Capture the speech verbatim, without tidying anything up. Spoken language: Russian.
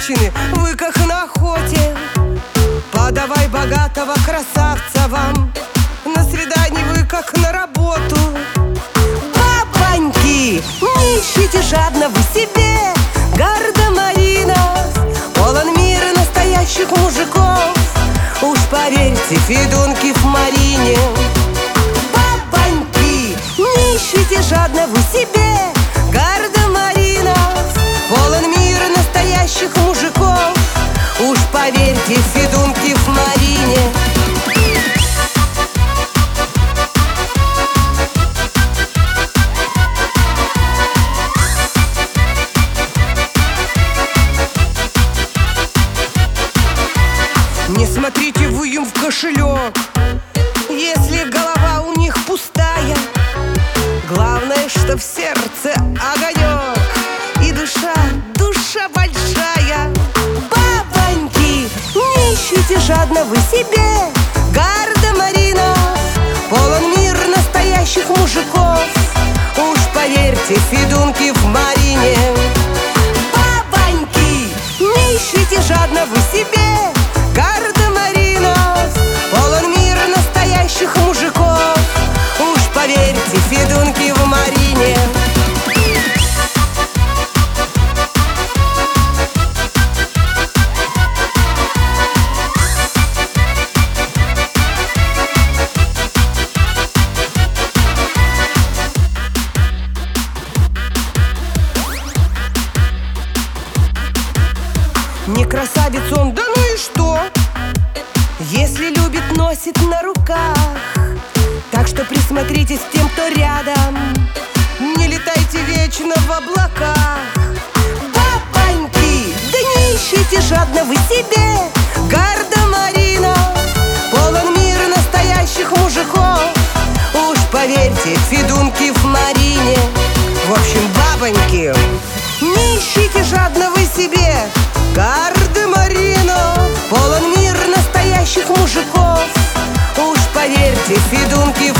женщины, вы как на охоте. Подавай богатого красавца вам, на свидании вы как на работу. Папоньки, не ищите жадно вы себе гардемаринов, полон мира настоящих мужиков. Уж поверьте, Федункив в Марине. Папоньки, не ищите жадно вы себе гардемаринов, полон мира настоящих мужиков. Уж поверьте, Федункив в Марине. Не смотрите вы им в кошелек, если голова у них пустая. Главное, что в сердце огонек и душа, душа большая. Папоньки, не ищите жадно вы себе гардемаринов, полон мир настоящих мужиков. Уж поверьте, Федункив в Марине. Папоньки, не ищите жадно вы себе гардемаринов, полон мир настоящих мужиков. Уж поверьте, Федункив в Марине. Не красавец он, да ну и что? Если любит, носит на руках. Так что присмотритесь к тем, кто рядом, не летайте вечно в облаках. Папоньки, да не ищите жадно вы себе гардемаринов, полон мира настоящих мужиков. Уж поверьте, Федункив в Марине. В общем, бабоньки, не ищите жадно вы себе гардемаринов, полон мир настоящих мужиков. Уж поверьте, Федункив